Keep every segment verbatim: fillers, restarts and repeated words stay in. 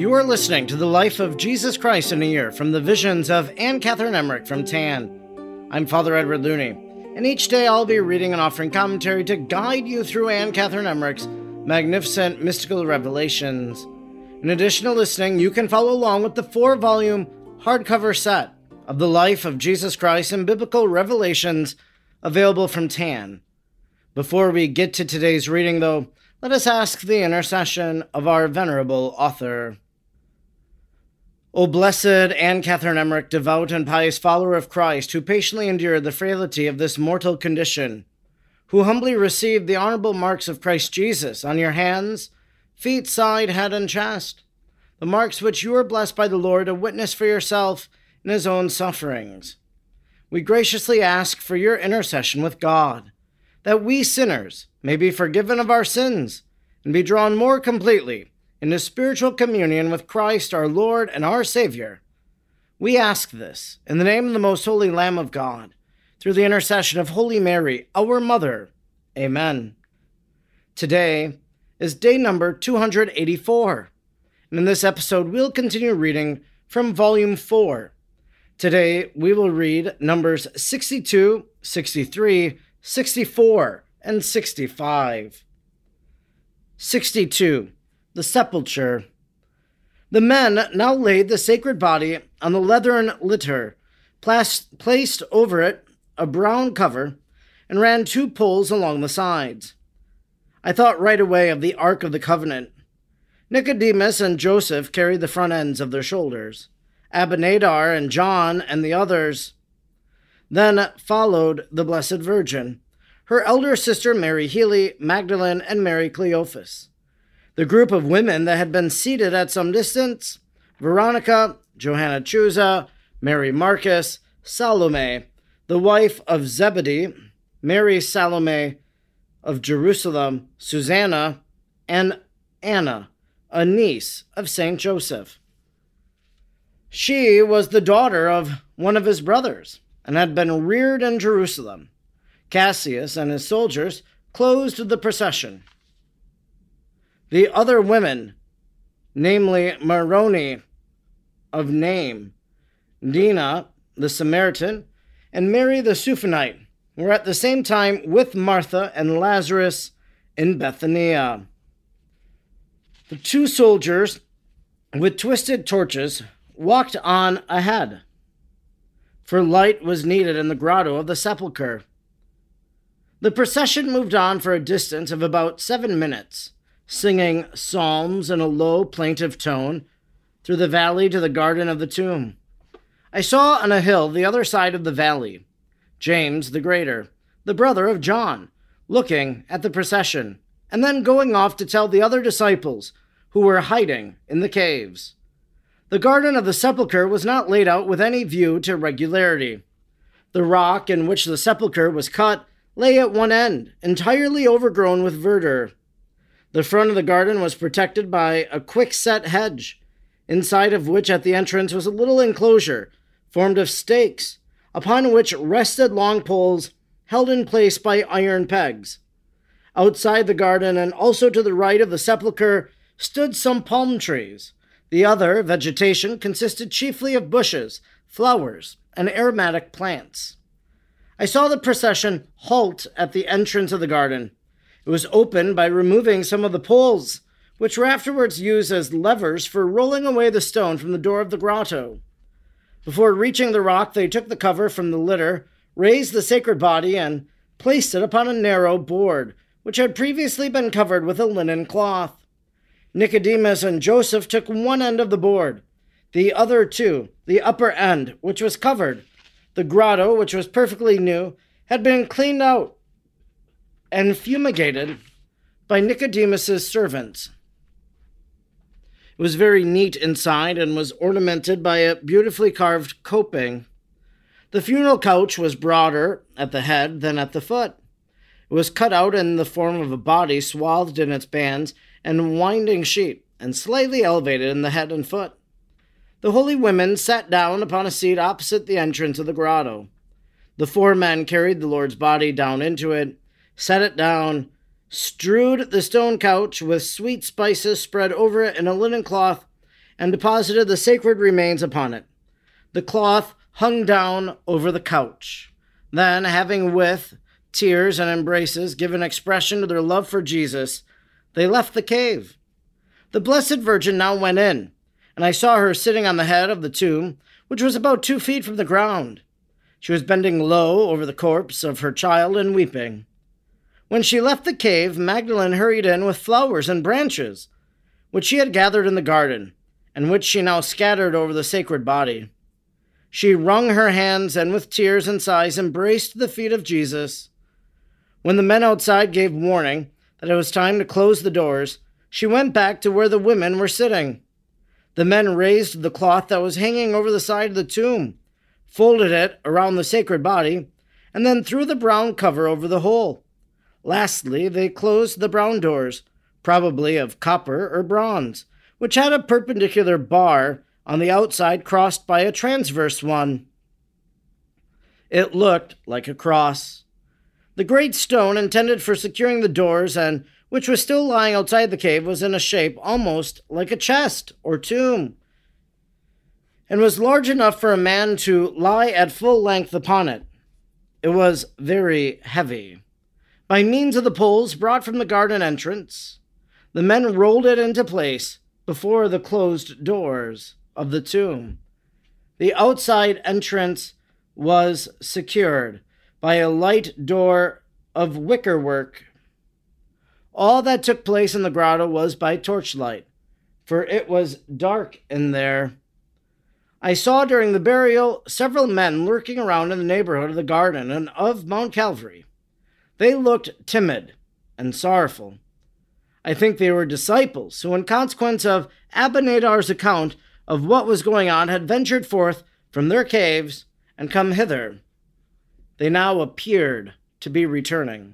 You are listening to the life of Jesus Christ in a year from the visions of Anne Catherine Emmerich from Tan. I'm Father Edward Looney, and each day I'll be reading and offering commentary to guide you through Anne Catherine Emmerich's magnificent mystical revelations. In addition to listening, you can follow along with the four-volume hardcover set of the life of Jesus Christ and biblical revelations available from Tan. Before we get to today's reading, though, let us ask the intercession of our venerable author. O blessed Anne Catherine Emmerich, devout and pious follower of Christ, who patiently endured the frailty of this mortal condition, who humbly received the honorable marks of Christ Jesus on your hands, feet, side, head, and chest, the marks which you are blessed by the Lord to witness for yourself in his own sufferings. We graciously ask for your intercession with God, that we sinners may be forgiven of our sins and be drawn more completely into spiritual communion with Christ our Lord and our Savior. We ask this in the name of the most holy Lamb of God, through the intercession of Holy Mary, our Mother. Amen. Today is day number two hundred eighty-four, and in this episode we'll continue reading from Volume four. Today we will read numbers sixty-two, sixty-three, sixty-four, and sixty-five. sixty-two. The Sepulchre. The men now laid the sacred body on the leathern litter, plas- placed over it a brown cover, and ran two poles along the sides. I thought right away of the Ark of the Covenant. Nicodemus and Joseph carried the front ends of their shoulders. Abinadar and John and the others. Then followed the Blessed Virgin, her elder sister Mary Healy, Magdalene, and Mary Cleophas. The group of women that had been seated at some distance: Veronica, Johanna Chusa, Mary Marcus, Salome, the wife of Zebedee, Mary Salome of Jerusalem, Susanna, and Anna, a niece of Saint Joseph. She was the daughter of one of his brothers, and had been reared in Jerusalem. Cassius and his soldiers closed the procession. The other women, namely Moroni of Naim, Dina the Samaritan, and Mary the Suphanite, were at the same time with Martha and Lazarus in Bethania. The two soldiers with twisted torches walked on ahead, for light was needed in the grotto of the sepulchre. The procession moved on for a distance of about seven minutes, singing psalms in a low, plaintive tone through the valley to the garden of the tomb. I saw on a hill the other side of the valley James the Greater, the brother of John, looking at the procession, and then going off to tell the other disciples who were hiding in the caves. The garden of the sepulchre was not laid out with any view to regularity. The rock in which the sepulchre was cut lay at one end, entirely overgrown with verdure. The front of the garden was protected by a quick-set hedge, inside of which at the entrance was a little enclosure formed of stakes, upon which rested long poles held in place by iron pegs. Outside the garden and also to the right of the sepulchre stood some palm trees. The other vegetation consisted chiefly of bushes, flowers, and aromatic plants. I saw the procession halt at the entrance of the garden. It was opened by removing some of the poles, which were afterwards used as levers for rolling away the stone from the door of the grotto. Before reaching the rock, they took the cover from the litter, raised the sacred body, and placed it upon a narrow board, which had previously been covered with a linen cloth. Nicodemus and Joseph took one end of the board, the other two, the upper end, which was covered. The grotto, which was perfectly new, had been cleaned out and fumigated by Nicodemus's servants. It was very neat inside and was ornamented by a beautifully carved coping. The funeral couch was broader at the head than at the foot. It was cut out in the form of a body swathed in its bands and winding sheet, and slightly elevated in the head and foot. The holy women sat down upon a seat opposite the entrance of the grotto. The four men carried the Lord's body down into it, set it down, strewed the stone couch with sweet spices spread over it in a linen cloth, and deposited the sacred remains upon it. The cloth hung down over the couch. Then, having with tears and embraces given expression to their love for Jesus, they left the cave. The Blessed Virgin now went in, and I saw her sitting on the head of the tomb, which was about two feet from the ground. She was bending low over the corpse of her child and weeping. When she left the cave, Magdalene hurried in with flowers and branches, which she had gathered in the garden, and which she now scattered over the sacred body. She wrung her hands and with tears and sighs embraced the feet of Jesus. When the men outside gave warning that it was time to close the doors, she went back to where the women were sitting. The men raised the cloth that was hanging over the side of the tomb, folded it around the sacred body, and then threw the brown cover over the hole. Lastly, they closed the brown doors, probably of copper or bronze, which had a perpendicular bar on the outside crossed by a transverse one. It looked like a cross. The great stone intended for securing the doors, and which was still lying outside the cave, was in a shape almost like a chest or tomb, and was large enough for a man to lie at full length upon it. It was very heavy. By means of the poles brought from the garden entrance, the men rolled it into place before the closed doors of the tomb. The outside entrance was secured by a light door of wickerwork. All that took place in the grotto was by torchlight, for it was dark in there. I saw during the burial several men lurking around in the neighborhood of the garden and of Mount Calvary. They looked timid and sorrowful. I think they were disciples who, in consequence of Abinadar's account of what was going on, had ventured forth from their caves and come hither. They now appeared to be returning.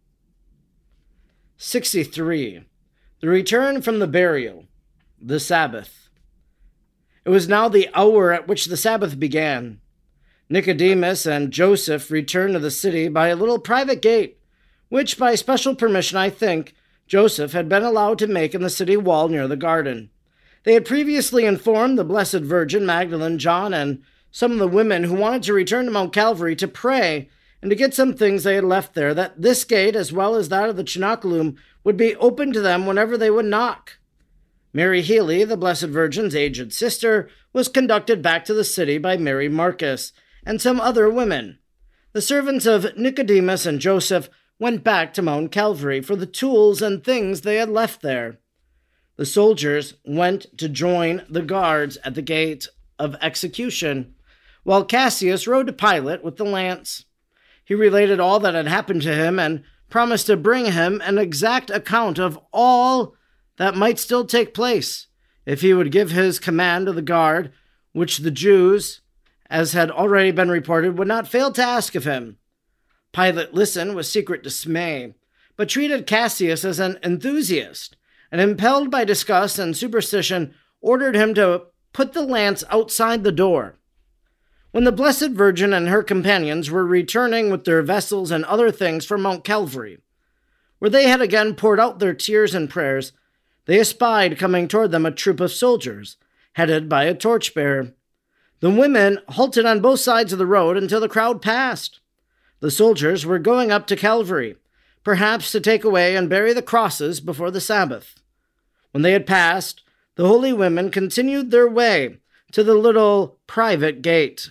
sixty-three. The return from the burial, the Sabbath. It was now the hour at which the Sabbath began. Nicodemus and Joseph returned to the city by a little private gate, which by special permission, I think, Joseph had been allowed to make in the city wall near the garden. They had previously informed the Blessed Virgin, Magdalene, John, and some of the women who wanted to return to Mount Calvary to pray and to get some things they had left there, that this gate, as well as that of the Chinocolum, would be open to them whenever they would knock. Mary Healy, the Blessed Virgin's aged sister, was conducted back to the city by Mary Marcus and some other women. The servants of Nicodemus and Joseph went back to Mount Calvary for the tools and things they had left there. The soldiers went to join the guards at the gate of execution, while Cassius rode to Pilate with the lance. He related all that had happened to him and promised to bring him an exact account of all that might still take place if he would give his command to the guard, which the Jews, as had already been reported, would not fail to ask of him. Pilate listened with secret dismay, but treated Cassius as an enthusiast, and impelled by disgust and superstition, ordered him to put the lance outside the door. When the Blessed Virgin and her companions were returning with their vessels and other things from Mount Calvary, where they had again poured out their tears and prayers, they espied coming toward them a troop of soldiers, headed by a torchbearer. The women halted on both sides of the road until the crowd passed. The soldiers were going up to Calvary, perhaps to take away and bury the crosses before the Sabbath. When they had passed, the holy women continued their way to the little private gate.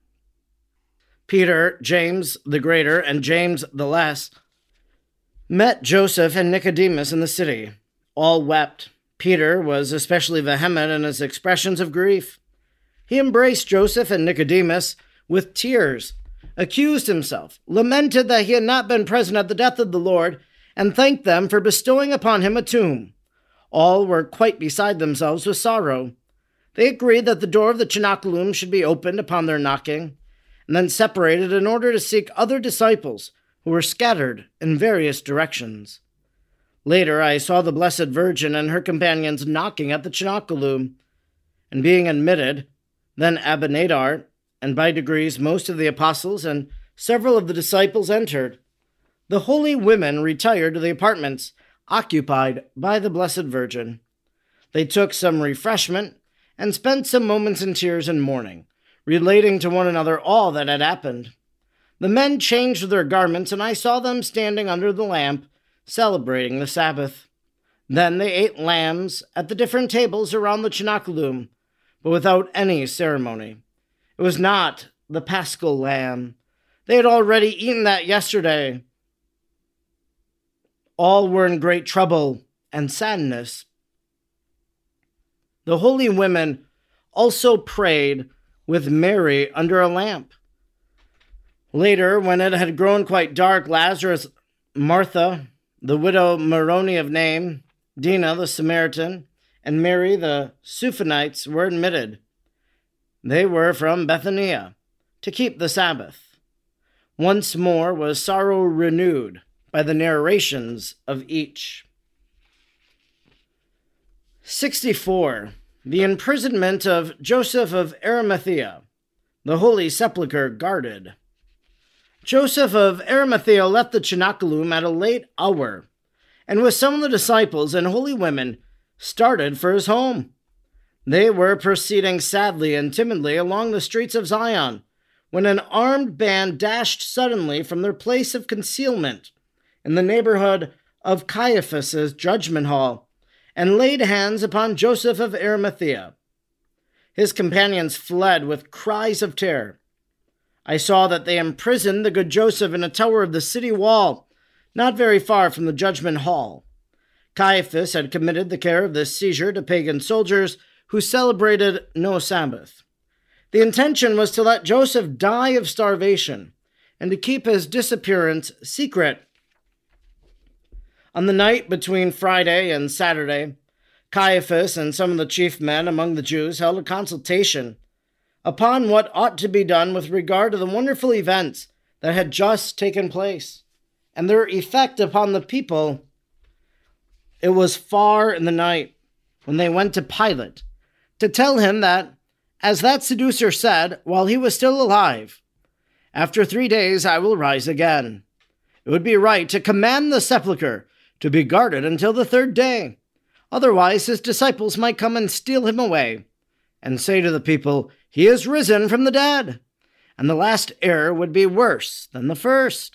Peter, James the Greater, and James the Less met Joseph and Nicodemus in the city. All wept. Peter was especially vehement in his expressions of grief. He embraced Joseph and Nicodemus with tears, accused himself, lamented that he had not been present at the death of the Lord, and thanked them for bestowing upon him a tomb. All were quite beside themselves with sorrow. They agreed that the door of the Chinocolum should be opened upon their knocking, and then separated in order to seek other disciples who were scattered in various directions. Later, I saw the Blessed Virgin and her companions knocking at the Chinocolum, and being admitted, then Abinadar, and by degrees most of the apostles and several of the disciples entered. The holy women retired to the apartments occupied by the Blessed Virgin. They took some refreshment and spent some moments in tears and mourning, relating to one another all that had happened. The men changed their garments, and I saw them standing under the lamp, celebrating the Sabbath. Then they ate lambs at the different tables around the Cenachloum, but without any ceremony. It was not the Paschal lamb. They had already eaten that yesterday. All were in great trouble and sadness. The holy women also prayed with Mary under a lamp. Later, when it had grown quite dark, Lazarus, Martha, the widow Moroni of Nain, Dina the Samaritan, and Mary the Suphenites were admitted. They were from Bethania to keep the Sabbath. Once more was sorrow renewed by the narrations of each. sixty-four. The imprisonment of Joseph of Arimathea, the Holy Sepulchre guarded. Joseph of Arimathea left the Cenachloum at a late hour, and with some of the disciples and holy women started for his home. They were proceeding sadly and timidly along the streets of Zion, when an armed band dashed suddenly from their place of concealment in the neighborhood of Caiaphas's judgment hall, and laid hands upon Joseph of Arimathea. His companions fled with cries of terror. I saw that they imprisoned the good Joseph in a tower of the city wall, not very far from the judgment hall. Caiaphas had committed the care of this seizure to pagan soldiers who celebrated no Sabbath. The intention was to let Joseph die of starvation and to keep his disappearance secret. On the night between Friday and Saturday, Caiaphas and some of the chief men among the Jews held a consultation upon what ought to be done with regard to the wonderful events that had just taken place and their effect upon the people. It was far in the night when they went to Pilate to tell him that, as that seducer said while he was still alive, "After three days I will rise again." It would be right to command the sepulchre to be guarded until the third day. Otherwise his disciples might come and steal him away and say to the people, "He is risen from the dead," and the last error would be worse than the first.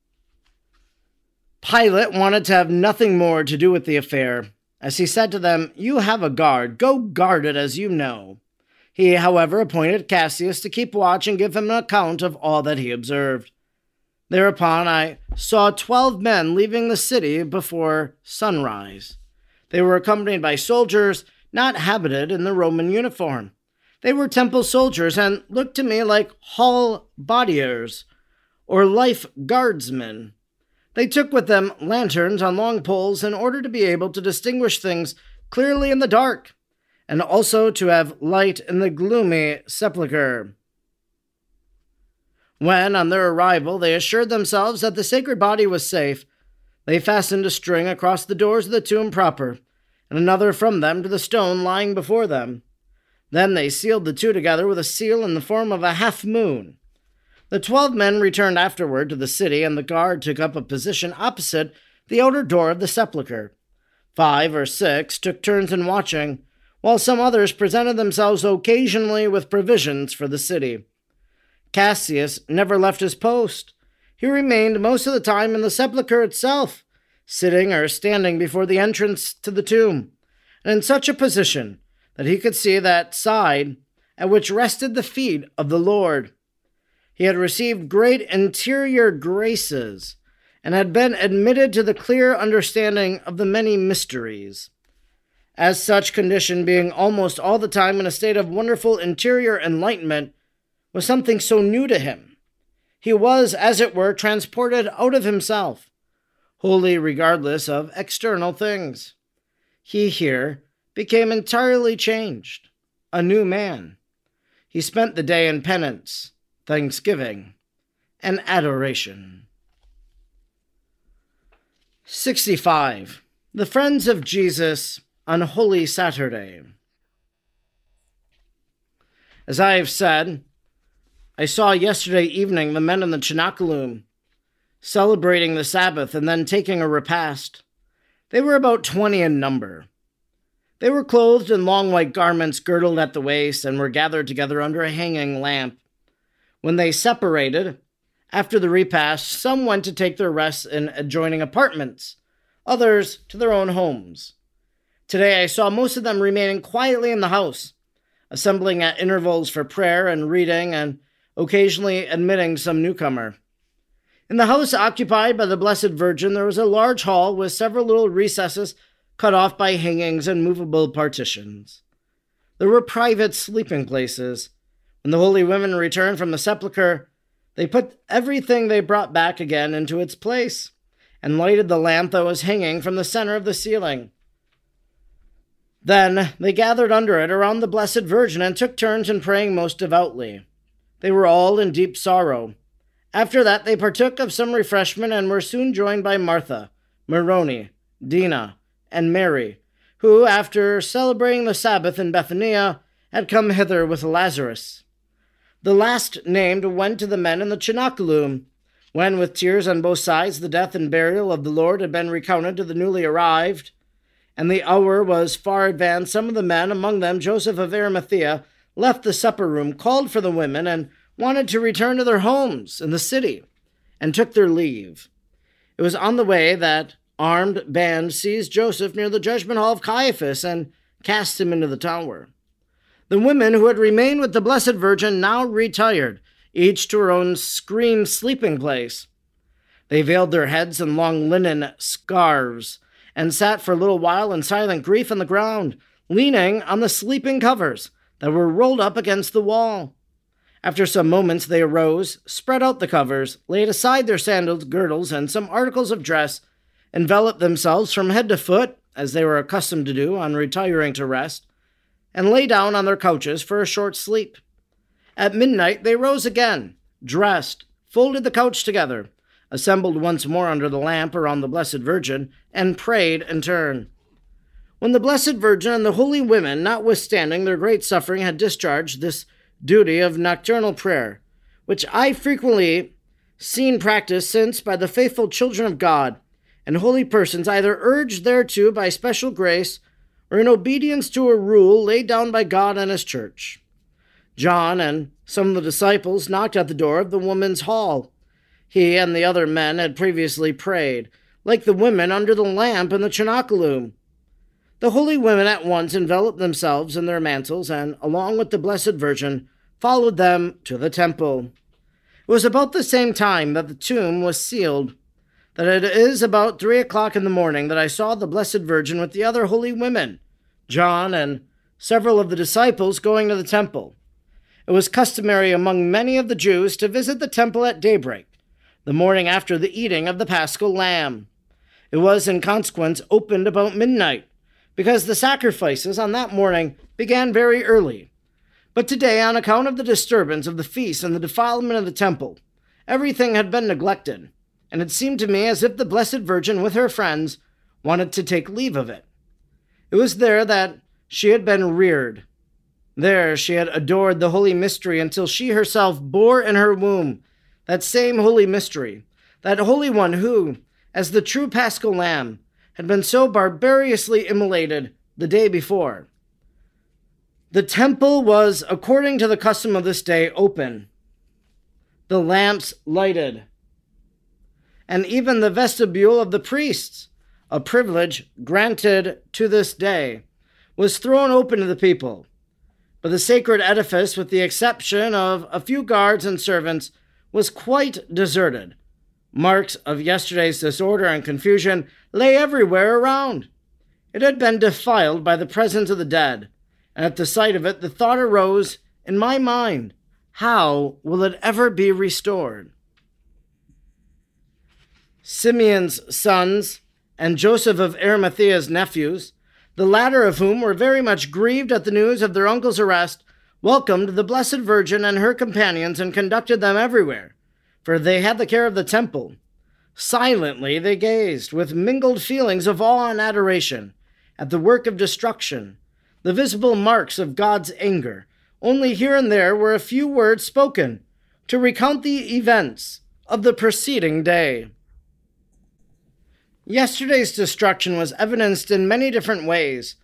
Pilate wanted to have nothing more to do with the affair, as he said to them, "You have a guard. Go guard it as you know." He, however, appointed Cassius to keep watch and give him an account of all that he observed. Thereupon I saw twelve men leaving the city before sunrise. They were accompanied by soldiers not habited in the Roman uniform. They were temple soldiers and looked to me like hall bodiers or life guardsmen. They took with them lanterns on long poles in order to be able to distinguish things clearly in the dark, and also to have light in the gloomy sepulchre. When, on their arrival, they assured themselves that the sacred body was safe, they fastened a string across the doors of the tomb proper, and another from them to the stone lying before them. Then they sealed the two together with a seal in the form of a half-moon. The twelve men returned afterward to the city, and the guard took up a position opposite the outer door of the sepulchre. Five or six took turns in watching, while some others presented themselves occasionally with provisions for the city. Cassius never left his post. He remained most of the time in the sepulchre itself, sitting or standing before the entrance to the tomb, and in such a position that he could see that side at which rested the feet of the Lord. He had received great interior graces, and had been admitted to the clear understanding of the many mysteries. As such condition, being almost all the time in a state of wonderful interior enlightenment, was something so new to him. He was, as it were, transported out of himself, wholly regardless of external things. He here became entirely changed, a new man. He spent the day in penance, thanksgiving, and adoration. sixty-five. The Friends of Jesus on Holy Saturday. As I have said, I saw yesterday evening the men in the Cenachloum celebrating the Sabbath and then taking a repast. They were about twenty in number. They were clothed in long white garments girdled at the waist and were gathered together under a hanging lamp. When they separated, after the repast, some went to take their rest in adjoining apartments, others to their own homes. Today I saw most of them remaining quietly in the house, assembling at intervals for prayer and reading, and occasionally admitting some newcomer. In the house occupied by the Blessed Virgin, there was a large hall with several little recesses cut off by hangings and movable partitions. There were private sleeping places. When the holy women returned from the sepulchre, they put everything they brought back again into its place, and lighted the lamp that was hanging from the center of the ceiling. Then they gathered under it around the Blessed Virgin and took turns in praying most devoutly. They were all in deep sorrow. After that they partook of some refreshment and were soon joined by Martha, Moroni, Dina, and Mary, who, after celebrating the Sabbath in Bethania, had come hither with Lazarus. The last named went to the men in the cenaculum. When, with tears on both sides, the death and burial of the Lord had been recounted to the newly arrived, and the hour was far advanced, some of the men, among them Joseph of Arimathea, left the supper room, called for the women, and wanted to return to their homes in the city, and took their leave. It was on the way that armed band seized Joseph near the judgment hall of Caiaphas and cast him into the tower. The women who had remained with the Blessed Virgin now retired, each to her own screened sleeping place. They veiled their heads in long linen scarves, and sat for a little while in silent grief on the ground, leaning on the sleeping covers that were rolled up against the wall. After some moments they arose, spread out the covers, laid aside their sandals, girdles, and some articles of dress, enveloped themselves from head to foot, as they were accustomed to do on retiring to rest, and lay down on their couches for a short sleep. At midnight they rose again, dressed, folded the couch together, assembled once more under the lamp around the Blessed Virgin, and prayed in turn. When the Blessed Virgin and the holy women, notwithstanding their great suffering, had discharged this duty of nocturnal prayer, which I frequently seen practiced since by the faithful children of God and holy persons, either urged thereto by special grace or in obedience to a rule laid down by God and his church, John and some of the disciples knocked at the door of the women's hall. He and the other men had previously prayed, like the women under the lamp in the cenaculum. The holy women at once enveloped themselves in their mantles and, along with the Blessed Virgin, followed them to the temple. It was about the same time that the tomb was sealed, that it is about three o'clock in the morning that I saw the Blessed Virgin with the other holy women, John and several of the disciples, going to the temple. It was customary among many of the Jews to visit the temple at daybreak, the morning after the eating of the Paschal lamb. It was, in consequence, opened about midnight, because the sacrifices on that morning began very early. But today, on account of the disturbance of the feast and the defilement of the temple, everything had been neglected, and it seemed to me as if the Blessed Virgin with her friends wanted to take leave of it. It was there that she had been reared. There she had adored the holy mystery until she herself bore in her womb that same holy mystery, that Holy One who, as the true Paschal Lamb, had been so barbarously immolated the day before. The temple was, according to the custom of this day, open, the lamps lighted, and even the vestibule of the priests, a privilege granted to this day, was thrown open to the people. But the sacred edifice, with the exception of a few guards and servants, was quite deserted. Marks of yesterday's disorder and confusion lay everywhere around. It had been defiled by the presence of the dead, and at the sight of it the thought arose in my mind, how will it ever be restored? Simeon's sons and Joseph of Arimathea's nephews, the latter of whom were very much grieved at the news of their uncle's arrest, welcomed the Blessed Virgin and her companions and conducted them everywhere, for they had the care of the temple. Silently they gazed, with mingled feelings of awe and adoration, at the work of destruction, the visible marks of God's anger. Only here and there were a few words spoken to recount the events of the preceding day. Yesterday's destruction was evidenced in many different ways.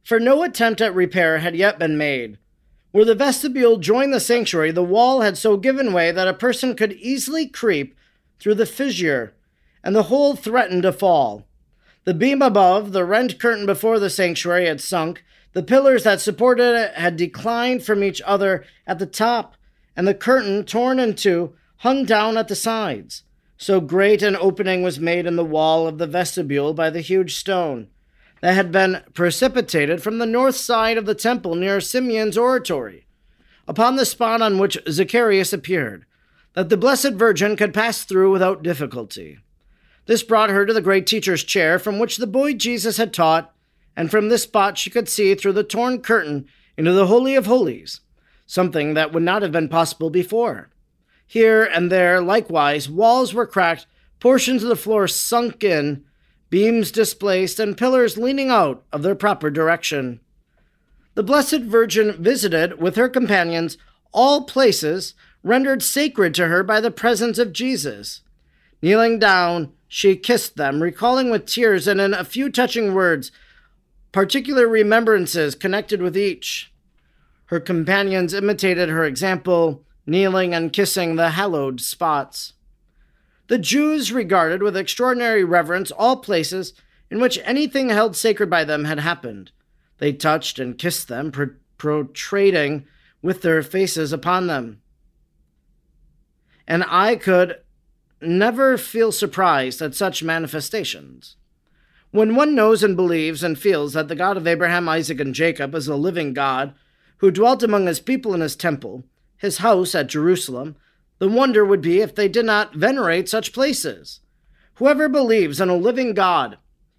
for no attempt at repair had yet been made. Where the vestibule joined the sanctuary, the wall had so given way that a person could easily creep through the fissure, and the whole threatened to fall. The beam above, the rent curtain before the sanctuary had sunk, the pillars that supported it had declined from each other at the top, and the curtain, torn in two, hung down at the sides. So great an opening was made in the wall of the vestibule by the huge stone that had been precipitated from the north side of the temple near Simeon's oratory, upon the spot on which Zacharias appeared, that the Blessed Virgin could pass through without difficulty. This brought her to the great teacher's chair from which the boy Jesus had taught, and from this spot she could see through the torn curtain into the Holy of Holies, something that would not have been possible before. Here and there, likewise, walls were cracked, portions of the floor sunk in, beams displaced, and pillars leaning out of their proper direction. The Blessed Virgin visited, with her companions, all places rendered sacred to her by the presence of Jesus. Kneeling down, she kissed them, recalling with tears and in a few touching words particular remembrances connected with each. Her companions imitated her example, kneeling and kissing the hallowed spots. The Jews regarded with extraordinary reverence all places in which anything held sacred by them had happened. They touched and kissed them, pro- protrating with their faces upon them. And I could never feel surprised at such manifestations. When one knows and believes and feels that the God of Abraham, Isaac, and Jacob is a living God who dwelt among his people in his temple, his house at Jerusalem, the wonder would be if they did not venerate such places. Whoever believes in a living God,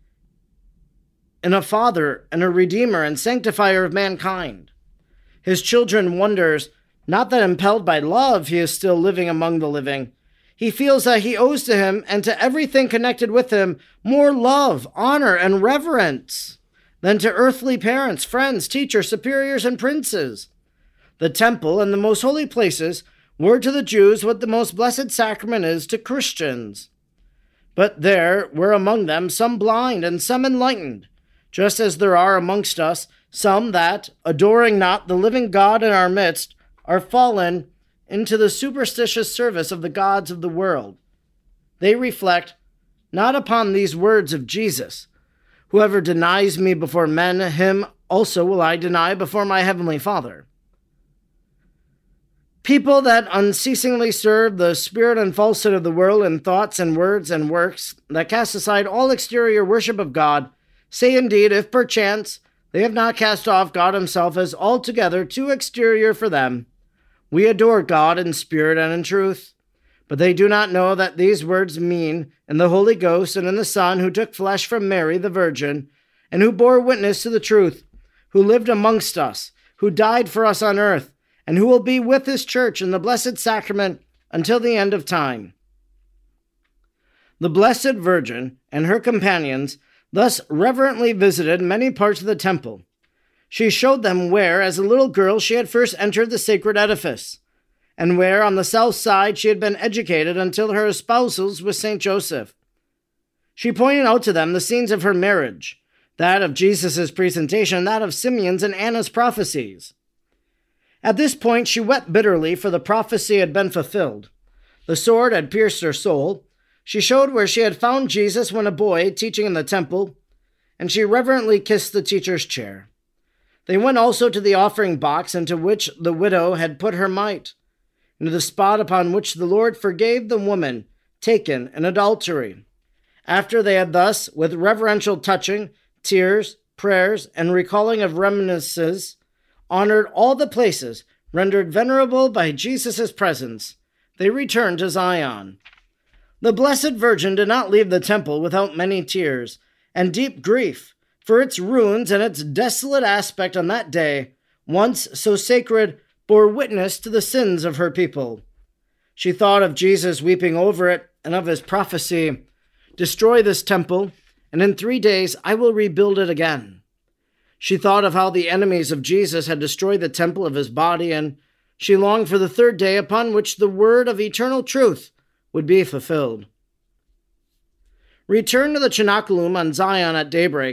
in a Father and a Redeemer and Sanctifier of mankind, his children wonders not that impelled by love he is still living among the living. He feels that he owes to him and to everything connected with him more love, honor, and reverence than to earthly parents, friends, teachers, superiors, and princes. The temple and the most holy places were to the Jews what the most blessed sacrament is to Christians. But there were among them some blind and some enlightened, just as there are amongst us some that, adoring not the living God in our midst, are fallen into the superstitious service of the gods of the world. They reflect not upon these words of Jesus, "Whoever denies me before men, him also will I deny before my heavenly Father." People that unceasingly serve the spirit and falsehood of the world in thoughts and words and works, that cast aside all exterior worship of God, say indeed, if perchance they have not cast off God himself as altogether too exterior for them, "We adore God in spirit and in truth." But they do not know that these words mean in the Holy Ghost and in the Son who took flesh from Mary the Virgin, and who bore witness to the truth, who lived amongst us, who died for us on earth, and who will be with his church in the blessed sacrament until the end of time. The Blessed Virgin and her companions thus reverently visited many parts of the temple. She showed them where, as a little girl, she had first entered the sacred edifice, and where, on the south side, she had been educated until her espousals with Saint Joseph. She pointed out to them the scenes of her marriage, that of Jesus' presentation, and that of Simeon's and Anna's prophecies. At this point, she wept bitterly, for the prophecy had been fulfilled. The sword had pierced her soul. She showed where she had found Jesus when a boy, teaching in the temple, and she reverently kissed the teacher's chair. They went also to the offering box into which the widow had put her mite, and to the spot upon which the Lord forgave the woman taken in adultery. After they had thus, with reverential touching, tears, prayers, and recalling of reminiscences, honored all the places rendered venerable by Jesus' presence, they returned to Zion. The Blessed Virgin did not leave the temple without many tears and deep grief, for its ruins and its desolate aspect on that day, once so sacred, bore witness to the sins of her people. She thought of Jesus weeping over it and of his prophecy, "Destroy this temple, and in three days I will rebuild it again." She thought of how the enemies of Jesus had destroyed the temple of his body, and she longed for the third day upon which the word of eternal truth would be fulfilled. Return to the Cenaculum on Zion at daybreak.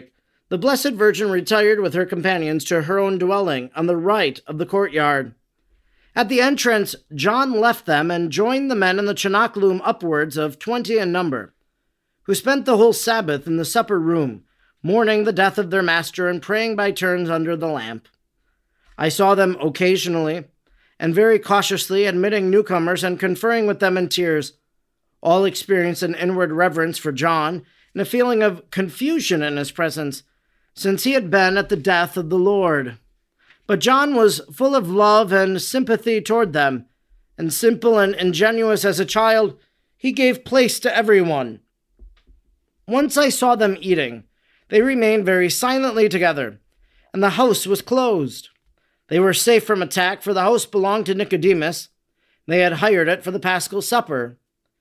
the Blessed Virgin retired with her companions to her own dwelling on the right of the courtyard. At the entrance, John left them and joined the men in the cenaclum, upwards of twenty in number, who spent the whole Sabbath in the supper room, mourning the death of their master and praying by turns under the lamp. I saw them occasionally, and very cautiously admitting newcomers and conferring with them in tears. All experienced an inward reverence for John and a feeling of confusion in his presence, since he had been at the death of the Lord. But John was full of love and sympathy toward them, and simple and ingenuous as a child, he gave place to everyone. Once I saw them eating. They remained very silently together, and the house was closed. They were safe from attack, for the house belonged to Nicodemus. They had hired it for the Paschal supper.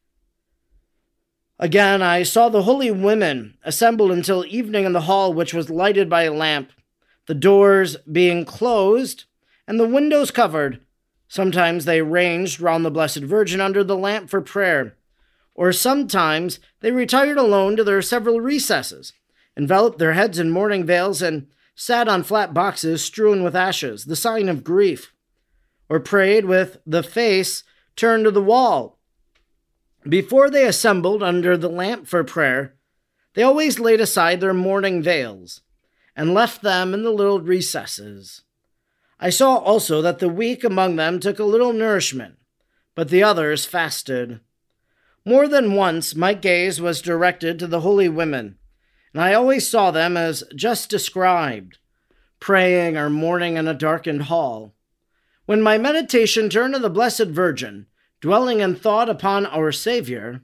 Again, I saw the holy women assembled until evening in the hall, which was lighted by a lamp, the doors being closed and the windows covered. Sometimes they ranged round the Blessed Virgin under the lamp for prayer, or sometimes they retired alone to their several recesses, enveloped their heads in mourning veils, and sat on flat boxes strewn with ashes, the sign of grief, or prayed with the face turned to the wall. Before they assembled under the lamp for prayer, they always laid aside their mourning veils and left them in the little recesses. I saw also that the weak among them took a little nourishment, but the others fasted. More than once my gaze was directed to the holy women, and I always saw them as just described, praying or mourning in a darkened hall. When my meditation turned to the Blessed Virgin, dwelling in thought upon our Savior,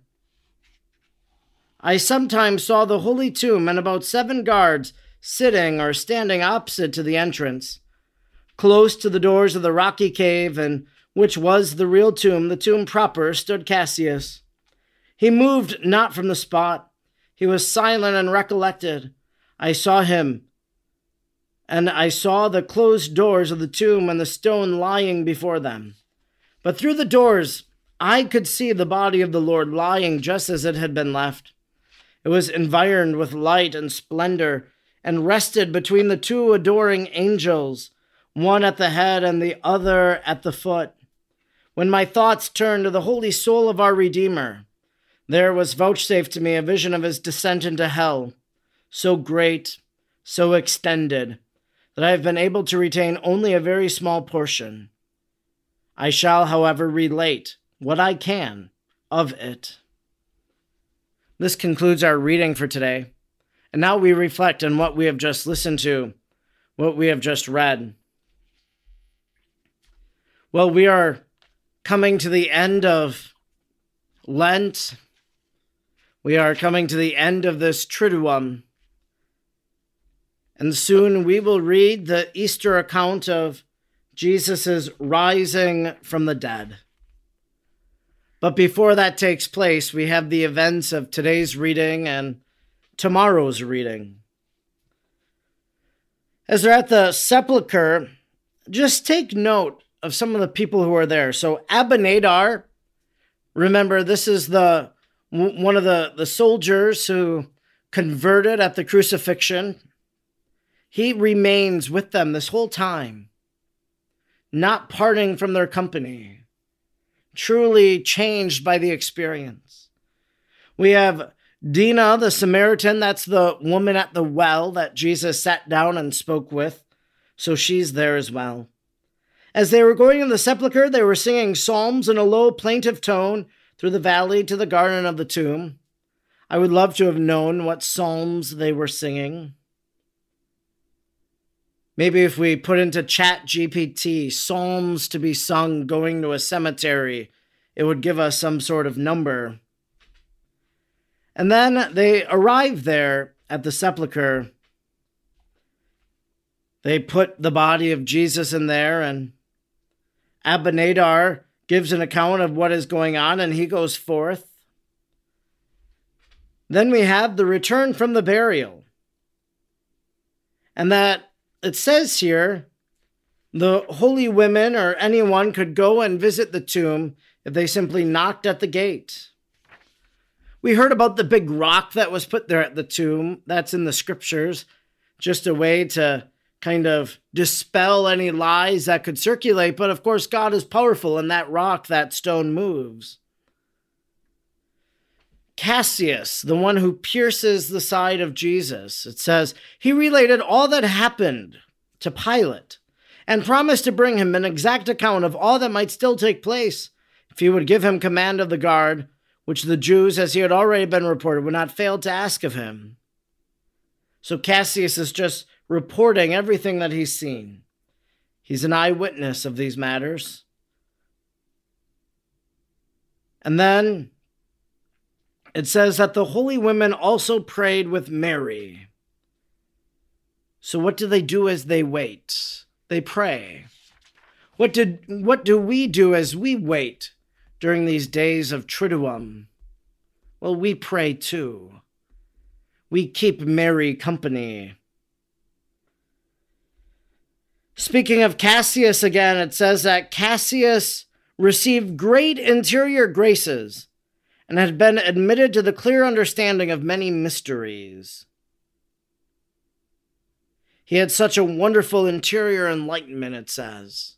I sometimes saw the holy tomb and about seven guards sitting or standing opposite to the entrance. Close to the doors of the rocky cave, and which was the real tomb, the tomb proper, stood Cassius. He moved not from the spot. He was silent and recollected. I saw him, and I saw the closed doors of the tomb and the stone lying before them. But through the doors I could see the body of the Lord lying just as it had been left. It was environed with light and splendor, and rested between the two adoring angels, one at the head and the other at the foot. When my thoughts turned to the holy soul of our Redeemer, there was vouchsafed to me a vision of his descent into hell, so great, so extended, that I have been able to retain only a very small portion. I shall, however, relate what I can of it. This concludes our reading for today, and now we reflect on what we have just listened to, what we have just read. Well, we are coming to the end of Lent. We are coming to the end of this Triduum, and soon we will read the Easter account of Jesus' rising from the dead. But before that takes place, we have the events of today's reading and tomorrow's reading. As they're at the sepulcher, just take note of some of the people who are there. So Abinadar, remember, this is the one of the, the soldiers who converted at the crucifixion. He remains with them this whole time, not parting from their company, truly changed by the experience. We have Dina, the Samaritan. That's the woman at the well that Jesus sat down and spoke with. So she's there as well. As they were going in the sepulchre, they were singing psalms in a low, plaintive tone through the valley to the garden of the tomb. I would love to have known what psalms they were singing. Maybe if we put into Chat G P T, psalms to be sung going to a cemetery, it would give us some sort of number. And then they arrive there at the sepulcher. They put the body of Jesus in there, and Abinadar gives an account of what is going on, and he goes forth. Then we have the return from the burial. And that it says here, the holy women or anyone could go and visit the tomb if they simply knocked at the gate. We heard about the big rock that was put there at the tomb. That's in the scriptures. just a way to kind of dispel any lies that could circulate. But of course, God is powerful, and that rock, that stone moves. Cassius, the one who pierces the side of Jesus, it says, he related all that happened to Pilate and promised to bring him an exact account of all that might still take place if he would give him command of the guard, which the Jews, as he had already been reported, would not fail to ask of him. So Cassius is just reporting everything that he's seen. He's an eyewitness of these matters. And then it says that the holy women also prayed with Mary. So what do they do as they wait? They pray. What did what do we do as we wait during these days of Triduum? Well, we pray too. We keep Mary company. Speaking of Cassius again, it says that Cassius received great interior graces and had been admitted to the clear understanding of many mysteries. He had such a wonderful interior enlightenment, it says.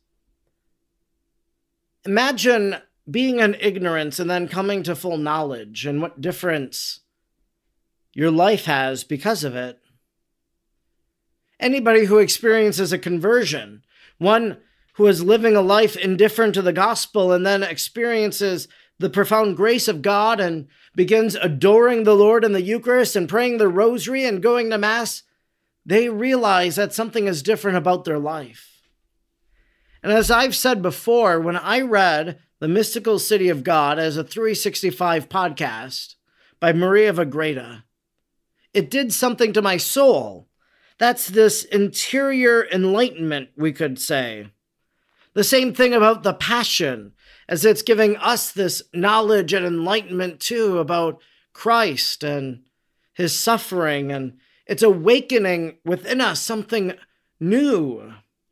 Imagine being in ignorance and then coming to full knowledge, and what difference your life has because of it. Anybody who experiences a conversion, one who is living a life indifferent to the gospel and then experiences the profound grace of God and begins adoring the Lord in the Eucharist and praying the rosary and going to Mass, they realize that something is different about their life. And as I've said before, when I read The Mystical City of God as a three sixty-five podcast by Maria of Agreda, it did something to my soul. That's this interior enlightenment, we could say. The same thing about the Passion, as it's giving us this knowledge and enlightenment too about Christ and his suffering, and it's awakening within us something new.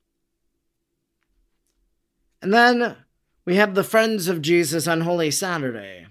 And then we have the Friends of Jesus on Holy Saturday.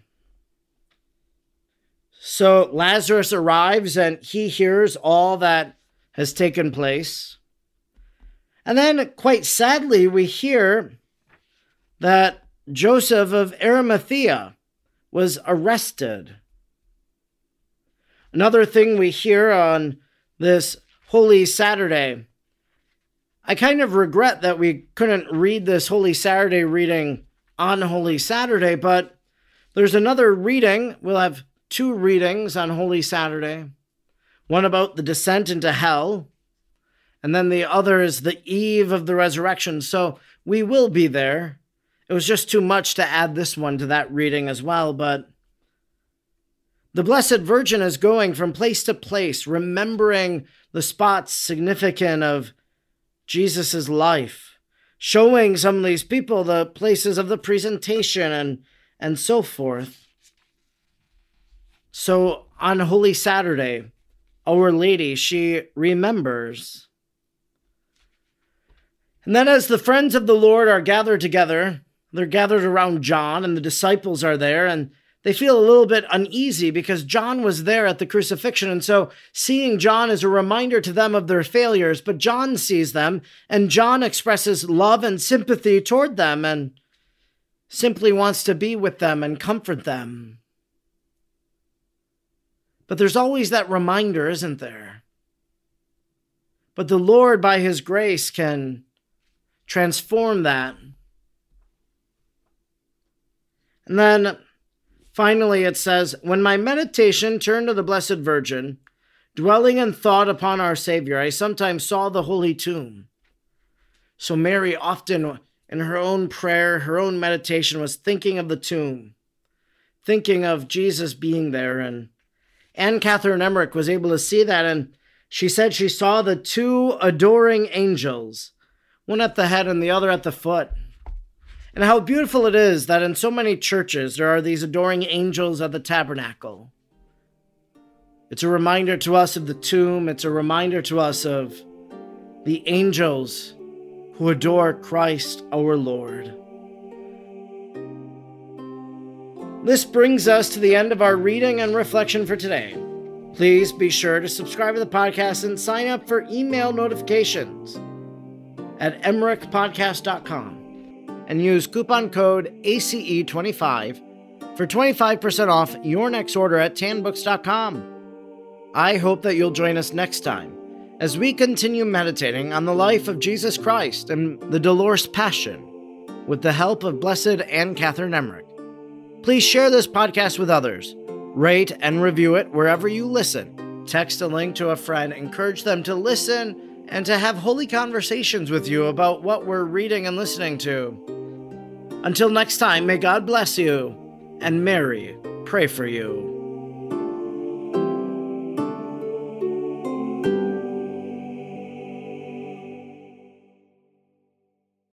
So Lazarus arrives and he hears all that has taken place. And then, quite sadly, we hear that Joseph of Arimathea was arrested. Another thing we hear on this Holy Saturday, I kind of regret that we couldn't read this Holy Saturday reading on Holy Saturday, but there's another reading. We'll have two readings on Holy Saturday. One about the descent into hell, and then the other is the eve of the resurrection. So we will be there. It was just too much to add this one to that reading as well, but the Blessed Virgin is going from place to place, remembering the spots significant of Jesus' life, showing some of these people the places of the presentation and, and so forth. So on Holy Saturday, Our Lady, she remembers. And then as the friends of the Lord are gathered together, they're gathered around John, and the disciples are there, and they feel a little bit uneasy because John was there at the crucifixion. And so seeing John is a reminder to them of their failures, but John sees them, and John expresses love and sympathy toward them and simply wants to be with them and comfort them. But there's always that reminder, isn't there? But the Lord, by his grace, can transform that. And then finally it says, when my meditation turned to the Blessed Virgin, dwelling in thought upon our Savior, I sometimes saw the holy tomb. So Mary often, in her own prayer, her own meditation, was thinking of the tomb, thinking of Jesus being there. And Anne Catherine Emmerich was able to see that, and she said she saw the two adoring angels, one at the head and the other at the foot. And how beautiful it is that in so many churches there are these adoring angels at the tabernacle. It's a reminder to us of the tomb. It's a reminder to us of the angels who adore Christ our Lord. This brings us to the end of our reading and reflection for today. Please be sure to subscribe to the podcast and sign up for email notifications at emmerich podcast dot com and use coupon code A C E twenty-five for twenty-five percent off your next order at tan books dot com. I hope that you'll join us next time as we continue meditating on the life of Jesus Christ and the Dolorous Passion with the help of Blessed Anne Catherine Emmerich. Please share this podcast with others. Rate and review it wherever you listen. Text a link to a friend, encourage them to listen and to have holy conversations with you about what we're reading and listening to. Until next time, may God bless you and Mary pray for you.